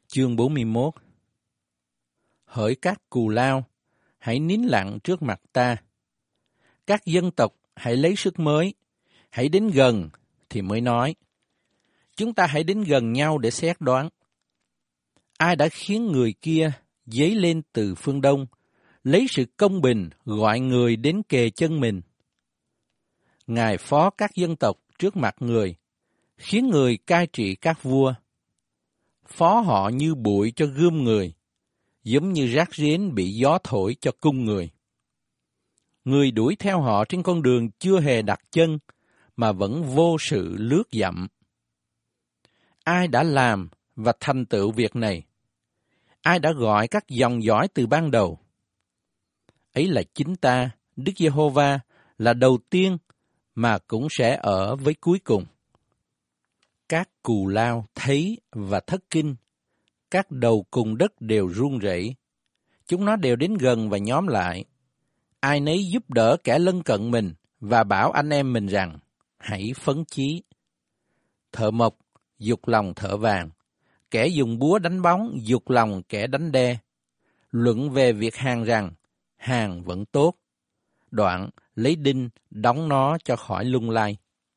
Chương 41. Hỡi các cù lao, hãy nín lặng trước mặt ta. Các dân tộc hãy lấy sức mới, hãy đến gần thì mới nói. Chúng ta hãy đến gần nhau để xét đoán. Ai đã khiến người kia dấy lên từ phương đông, lấy sự công bình gọi người đến kề chân mình? Ngài phó các dân tộc trước mặt người, khiến người cai trị các vua. Phó họ như bụi cho gươm người, giống như rác rến bị gió thổi cho cung người. Người đuổi theo họ trên con đường chưa hề đặt chân, mà vẫn vô sự lướt dặm. Ai đã làm và thành tựu việc này? Ai đã gọi các dòng dõi từ ban đầu? Ấy là chính ta, Đức Giê-hô-va, là đầu tiên mà cũng sẽ ở với cuối cùng. Các cù lao thấy và thất kinh, các đầu cùng đất đều run rẩy. Chúng nó đều đến gần và nhóm lại. Ai nấy giúp đỡ kẻ lân cận mình và bảo anh em mình rằng, hãy phấn chí. Thợ mộc giục lòng thợ vàng, kẻ dùng búa đánh bóng giục lòng kẻ đánh đe. Luận về việc hàng rằng, hàng vẫn tốt. Đoạn lấy đinh đóng nó cho khỏi lung lay.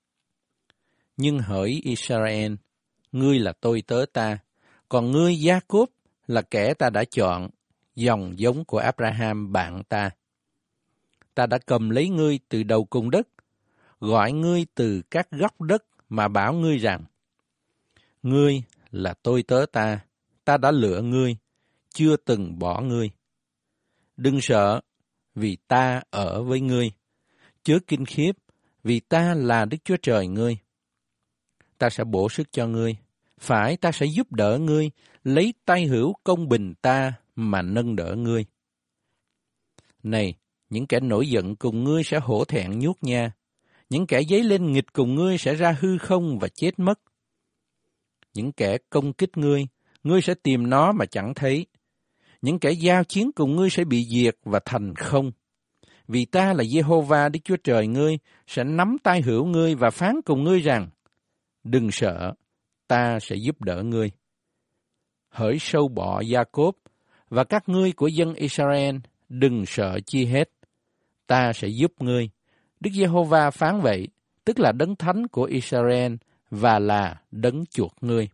Nhưng hỡi Israel, ngươi là tôi tớ ta, còn ngươi Gia-cốp là kẻ ta đã chọn, dòng giống của Abraham bạn ta. Ta đã cầm lấy ngươi từ đầu cùng đất, gọi ngươi từ các góc đất mà bảo ngươi rằng, ngươi là tôi tớ ta đã lựa ngươi, chưa từng bỏ ngươi. Đừng sợ, vì ta ở với ngươi. Chớ kinh khiếp, vì ta là Đức Chúa Trời ngươi. Ta sẽ bổ sức cho ngươi, phải ta sẽ giúp đỡ ngươi, lấy tay hữu công bình ta mà nâng đỡ ngươi. Này, những kẻ nổi giận cùng ngươi sẽ hổ thẹn nhút nha, những kẻ dấy lên nghịch cùng ngươi sẽ ra hư không và chết mất. Những kẻ công kích ngươi sẽ tìm nó mà chẳng thấy. Những kẻ giao chiến cùng ngươi sẽ bị diệt và thành không. Vì ta là Giê-hô-va Đức Chúa Trời ngươi, sẽ nắm tay hữu ngươi và phán cùng ngươi rằng, đừng sợ, ta sẽ giúp đỡ ngươi. Hỡi sâu bọ Gia-cốp và các ngươi của dân Israel, đừng sợ chi hết. Ta sẽ giúp ngươi. Đức Giê-hô-va phán vậy, tức là đấng thánh của Israel và là đấng chuộc ngươi.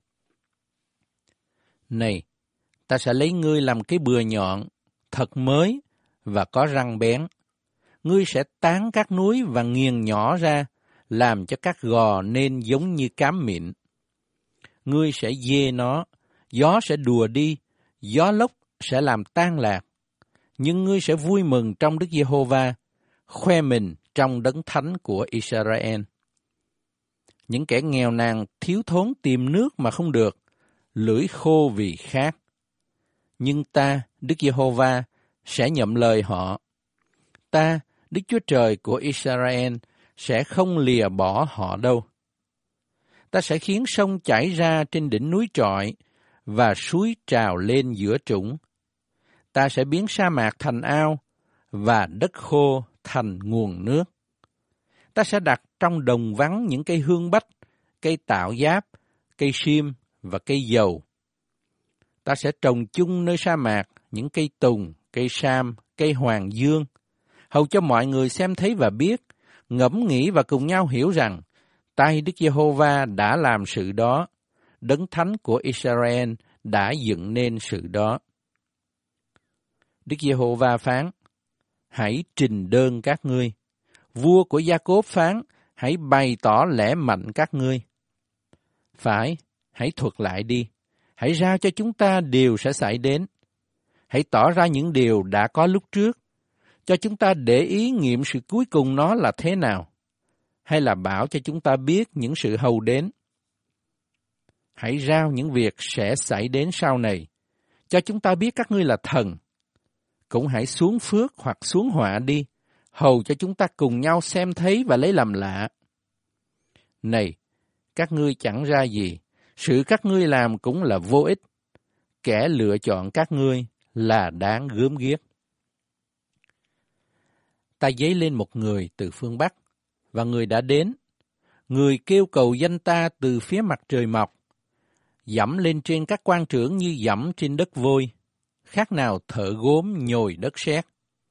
Này, ta sẽ lấy ngươi làm cái bừa nhọn, thật mới và có răng bén. Ngươi sẽ tán các núi và nghiền nhỏ ra, làm cho các gò nên giống như cám mịn. Ngươi sẽ dê nó, gió sẽ đùa đi, gió lốc sẽ làm tan lạc. Nhưng ngươi sẽ vui mừng trong Đức Giê-hô-va, khoe mình trong đấng thánh của Israel. Những kẻ nghèo nàn thiếu thốn tìm nước mà không được, lưỡi khô vì khát. Nhưng ta, Đức Giê-hô-va, sẽ nhậm lời họ. Ta, Đức Chúa Trời của Israel, sẽ không lìa bỏ họ đâu. Ta sẽ khiến sông chảy ra trên đỉnh núi trọi và suối trào lên giữa trũng. Ta sẽ biến sa mạc thành ao và đất khô thành nguồn nước. Ta sẽ đặt trong đồng vắng những cây hương bách, cây tạo giáp, cây sim và cây dầu. Ta sẽ trồng chung nơi sa mạc những cây tùng, cây sam, cây hoàng dương, hầu cho mọi người xem thấy và biết, ngẫm nghĩ và cùng nhau hiểu rằng tay Đức Giê-hô-va đã làm sự đó, đấng thánh của Israel đã dựng nên sự đó. Đức Giê-hô-va phán, hãy trình đơn các ngươi. Vua của Gia-cốp phán, hãy bày tỏ lẽ mạnh các ngươi. Phải, hãy thuật lại đi. Hãy giao cho chúng ta điều sẽ xảy đến. Hãy tỏ ra những điều đã có lúc trước. Cho chúng ta để ý nghiệm sự cuối cùng nó là thế nào. Hay là bảo cho chúng ta biết những sự hầu đến. Hãy rao những việc sẽ xảy đến sau này. Cho chúng ta biết các ngươi là thần. Cũng hãy xuống phước hoặc xuống họa đi, hầu cho chúng ta cùng nhau xem thấy và lấy làm lạ. Này, các ngươi chẳng ra gì, sự các ngươi làm cũng là vô ích. Kẻ lựa chọn các ngươi là đáng gớm ghiếc. Ta dấy lên một người từ phương Bắc, và người đã đến. Người kêu cầu danh ta từ phía mặt trời mọc. dẫm lên trên các quan trưởng như dẫm trên đất vôi, khác nào thợ gốm nhồi đất sét.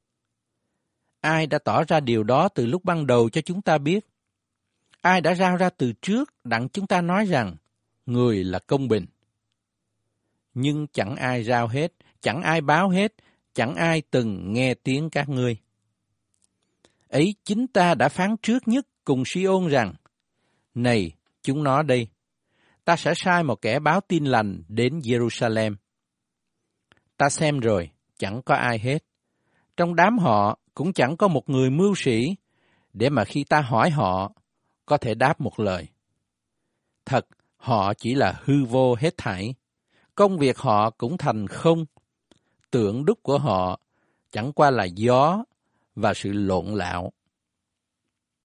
Ai đã tỏ ra điều đó từ lúc ban đầu cho chúng ta biết? Ai đã rao ra từ trước đặng chúng ta nói rằng người là công bình? Nhưng chẳng ai rao hết, chẳng ai báo hết, chẳng ai từng nghe tiếng các ngươi. Ấy chính ta đã phán trước nhất cùng Si-ôn rằng, này, chúng nó đây, ta sẽ sai một kẻ báo tin lành đến Jerusalem. Ta xem rồi, chẳng có ai hết. Trong đám họ cũng chẳng có một người mưu sĩ, để mà khi ta hỏi họ, có thể đáp một lời. Thật, họ chỉ là hư vô hết thảy. Công việc họ cũng thành không. Tượng đúc của họ chẳng qua là gió và sự lộn lạo.